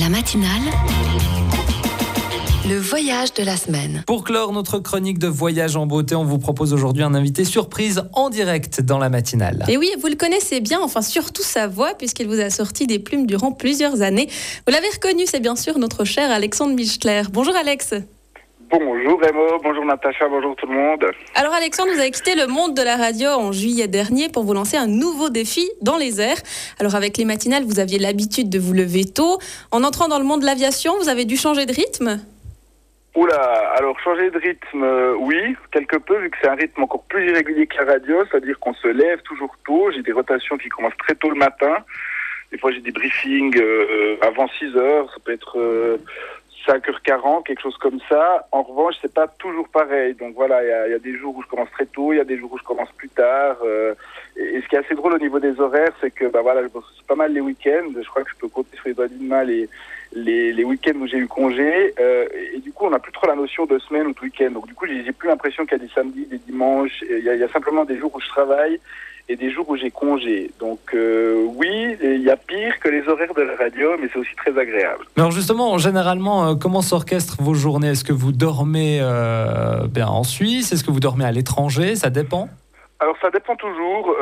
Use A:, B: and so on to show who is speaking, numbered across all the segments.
A: La matinale, le voyage de la semaine.
B: Pour clore notre chronique de voyage en beauté, on vous propose aujourd'hui un invité surprise en direct dans la matinale.
C: Et oui, vous le connaissez bien, enfin surtout sa voix, puisqu'il vous a sorti des plumes durant plusieurs années. Vous l'avez reconnu, c'est bien sûr notre cher Alexandre Michler. Bonjour Alex.
D: Bonjour Remo, bonjour Natacha, bonjour tout le monde.
C: Alors Alexandre, vous avez quitté le monde de la radio en juillet dernier pour vous lancer un nouveau défi dans les airs. Alors avec les matinales, vous aviez l'habitude de vous lever tôt. En entrant dans le monde de l'aviation, vous avez dû changer de rythme ?
D: Oula, alors changer de rythme, oui, quelque peu, vu que c'est un rythme encore plus irrégulier que la radio, c'est-à-dire qu'on se lève toujours tôt, j'ai des rotations qui commencent très tôt le matin, des fois j'ai des briefings avant 6h, ça peut être 5h40, quelque chose comme ça. En revanche, c'est pas toujours pareil, donc voilà, il y a des jours où je commence très tôt, il y a des jours où je commence plus tard, et ce qui est assez drôle au niveau des horaires, c'est que voilà, je bosse pas mal les week-ends, je crois que je peux compter sur les doigts d'une main les week-ends où j'ai eu congé, et du coup on n'a plus trop la notion de semaine ou de week-end, donc du coup j'ai plus l'impression qu'il y a des samedis, des dimanches, il y a simplement des jours où je travaille et des jours où j'ai congé, donc oui, il y a pire que les horaires de la radio, mais c'est aussi très agréable.
B: Mais alors justement, généralement, comment s'orchestrent vos journées ? Est-ce que vous dormez en Suisse ? Est-ce que vous dormez à l'étranger ? Ça dépend ?
D: Alors ça dépend toujours.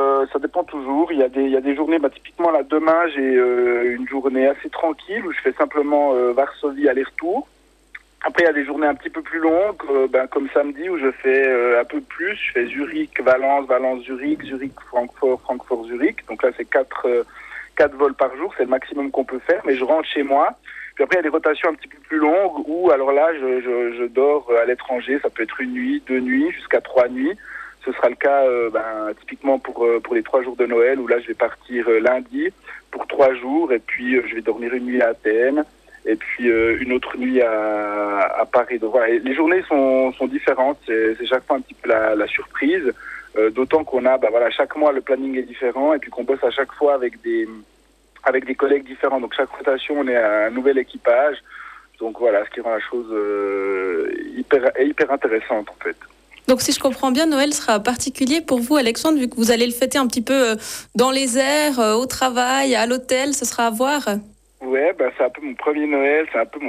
D: Il y a des journées, typiquement là demain j'ai une journée assez tranquille où je fais simplement Varsovie aller-retour. Après il y a des journées un petit peu plus longues, comme samedi où je fais un peu plus. Je fais Zurich, Valence, Valence-Zurich, Zurich-Francfort, Francfort-Zurich. Donc là c'est 4 vols par jour, c'est le maximum qu'on peut faire. Mais je rentre chez moi. Puis après il y a des rotations un petit peu plus longues où alors là je dors à l'étranger. Ça peut être une nuit, 2 nuits, jusqu'à 3 nuits. Ce sera le cas typiquement pour les 3 jours de Noël où là je vais partir lundi pour 3 jours et puis je vais dormir une nuit à Athènes et puis une autre nuit à Paris. Donc voilà, les journées sont différentes, c'est chaque fois un petit peu la surprise, d'autant qu'on a chaque mois le planning est différent et puis qu'on bosse à chaque fois avec des collègues différents. Donc chaque rotation on est un nouvel équipage. Donc voilà, ce qui rend la chose hyper intéressante en fait.
C: Donc si je comprends bien, Noël sera particulier pour vous, Alexandre, vu que vous allez le fêter un petit peu dans les airs, au travail, à l'hôtel, ce sera à voir.
D: Ouais, c'est un peu mon premier Noël,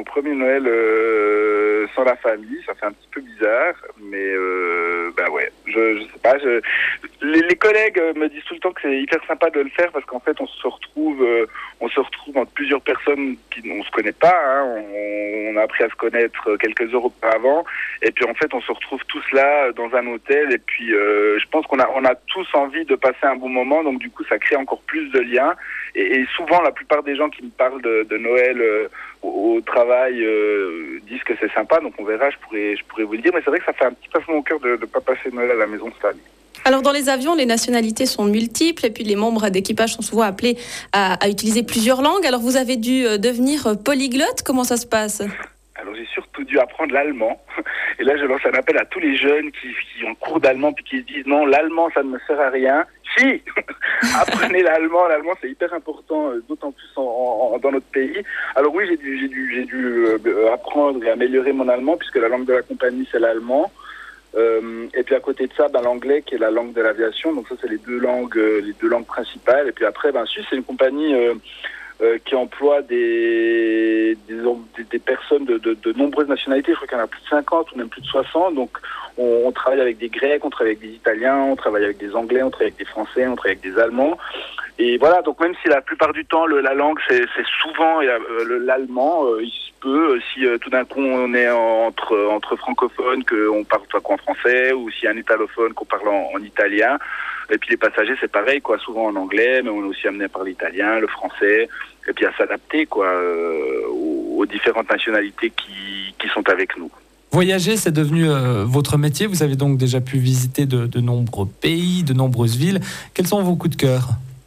D: sans la famille, ça fait un petit peu bizarre, mais ouais, je sais pas, les collègues me disent tout le temps que c'est hyper sympa de le faire parce qu'en fait on se retrouve entre plusieurs personnes qui on se connaît pas, hein, on a appris à se connaître quelques heures auparavant et puis en fait on se retrouve tous là dans un hôtel et puis je pense qu'on a tous envie de passer un bon moment, donc du coup ça crée encore plus de liens et souvent la plupart des gens qui me parlent de Noël au travail disent que c'est sympa, donc on verra, je pourrais vous le dire, mais c'est vrai que ça fait un petit pincement au cœur de ne pas passer Noël à la maison cette année.
C: Alors dans les avions, les nationalités sont multiples et puis les membres d'équipage sont souvent appelés à utiliser plusieurs langues. Alors vous avez dû devenir polyglotte, comment ça se passe ?
D: Alors j'ai surtout dû apprendre l'allemand. Et là je lance un appel à tous les jeunes qui ont cours d'allemand puis qui se disent non, l'allemand ça ne me sert à rien. Si, apprenez l'allemand c'est hyper important, d'autant plus dans notre pays. Alors oui, j'ai dû apprendre et améliorer mon allemand puisque la langue de la compagnie c'est l'allemand. Et puis à côté de ça, l'anglais qui est la langue de l'aviation. Donc ça c'est les deux langues principales. Et puis après, Suisse c'est une compagnie qui emploie des personnes de nombreuses nationalités. Je crois qu'il y en a plus de 50 ou même plus de 60. Donc on travaille avec des Grecs, on travaille avec des Italiens, on travaille avec des Anglais, on travaille avec des Français, on travaille avec des Allemands. Et voilà, donc même si la plupart du temps la langue c'est souvent l'allemand, il se peut si tout d'un coup on est entre francophones qu'on parle soit qu'en français ou s'il y a un italophone qu'on parle en italien. Et puis les passagers c'est pareil souvent en anglais, mais on est aussi amené à parler italien, le français, et puis à s'adapter aux différentes nationalités qui sont avec nous.
B: Voyager, c'est devenu votre métier. Vous avez donc déjà pu visiter de nombreux pays, de nombreuses villes. Quels sont vos coups de cœur ?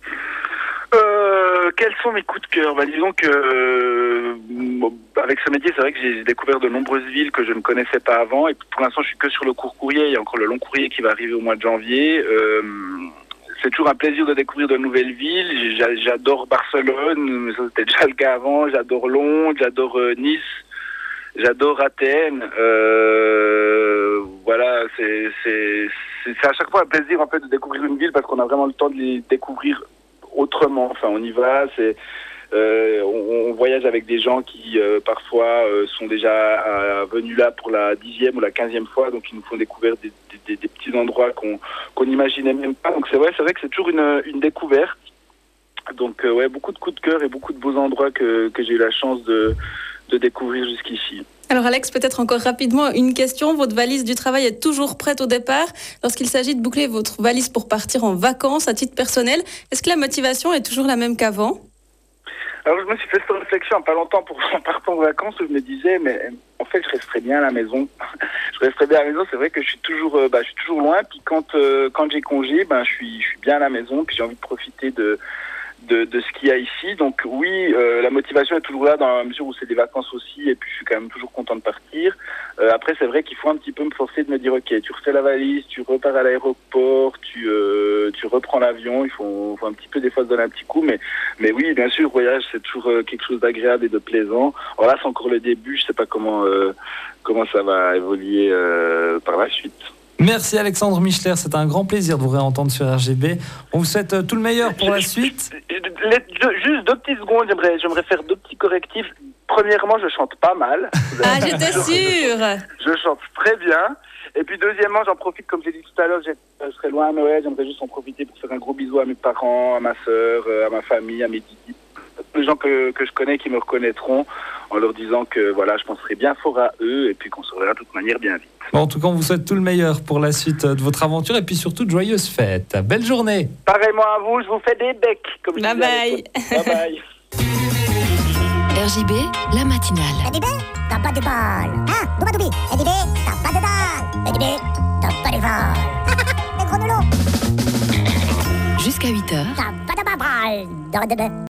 D: Quels sont mes coups de cœur ? Disons que avec ce métier, c'est vrai que j'ai découvert de nombreuses villes que je ne connaissais pas avant. Et pour l'instant, je suis que sur le court courrier. Il y a encore le long courrier qui va arriver au mois de janvier. C'est toujours un plaisir de découvrir de nouvelles villes. J'adore Barcelone, mais ça c'était déjà le cas avant. J'adore Londres, j'adore Nice, j'adore Athènes. Voilà, c'est à chaque fois un plaisir en fait de découvrir une ville parce qu'on a vraiment le temps de les découvrir autrement. Enfin, on y va, On voyage avec des gens qui parfois sont déjà venus là pour la 10e ou la 15e fois, donc ils nous font découvrir des petits endroits qu'on n'imaginait même pas. Donc c'est vrai que c'est toujours une découverte. Donc beaucoup de coups de cœur et beaucoup de beaux endroits que j'ai eu la chance de découvrir jusqu'ici.
C: Alors Alex, peut-être encore rapidement une question. Votre valise du travail est toujours prête au départ. Lorsqu'il s'agit de boucler votre valise pour partir en vacances à titre personnel, est-ce que la motivation est toujours la même qu'avant ?
D: Alors je me suis fait cette réflexion il n'y a pas longtemps en partant en vacances où je me disais mais en fait je resterais bien à la maison. C'est vrai que je suis toujours loin, puis quand j'ai congé, je suis bien à la maison, puis j'ai envie de profiter de ce qu'il y a ici. Donc oui, la motivation est toujours là dans la mesure où c'est des vacances aussi, et puis je suis quand même toujours content de partir. Après c'est vrai qu'il faut un petit peu me forcer de me dire ok, tu refais la valise, tu repars à l'aéroport, tu reprends l'avion, il faut un petit peu des fois se donner un petit coup, mais oui, bien sûr, le voyage c'est toujours quelque chose d'agréable et de plaisant. Alors là c'est encore le début, je sais pas comment ça va évoluer par la suite.
B: Merci Alexandre Michler, c'est un grand plaisir de vous réentendre sur RGB. On vous souhaite tout le meilleur pour la suite.
D: Juste 2 petites secondes, j'aimerais faire 2 petits correctifs. Premièrement, je chante pas mal.
C: Ah, j'étais sûre.
D: Je chante très bien. Et puis deuxièmement, j'en profite, comme j'ai dit tout à l'heure, je serai loin à Noël, j'aimerais juste en profiter pour faire un gros bisou à mes parents, à ma sœur, à ma famille, à mes didi. Les gens que je connais qui me reconnaîtront en leur disant que voilà, je penserai bien fort à eux et puis qu'on se reverra de toute manière bien vite.
B: Bon, en tout cas, on vous souhaite tout le meilleur pour la suite de votre aventure et puis surtout de joyeuses fêtes. Belle journée.
D: Pareillement à vous, je vous fais des becs. Comme
C: bye bye.
D: Bye bye.
A: RJB, la matinale.
E: RJB, t'as pas de bol. Hein, Doubadoubi. RJB, t'as pas de dalle. RJB, t'as pas de vol. Les gros noulots.
A: Jusqu'à 8h.
E: T'as pas de balle.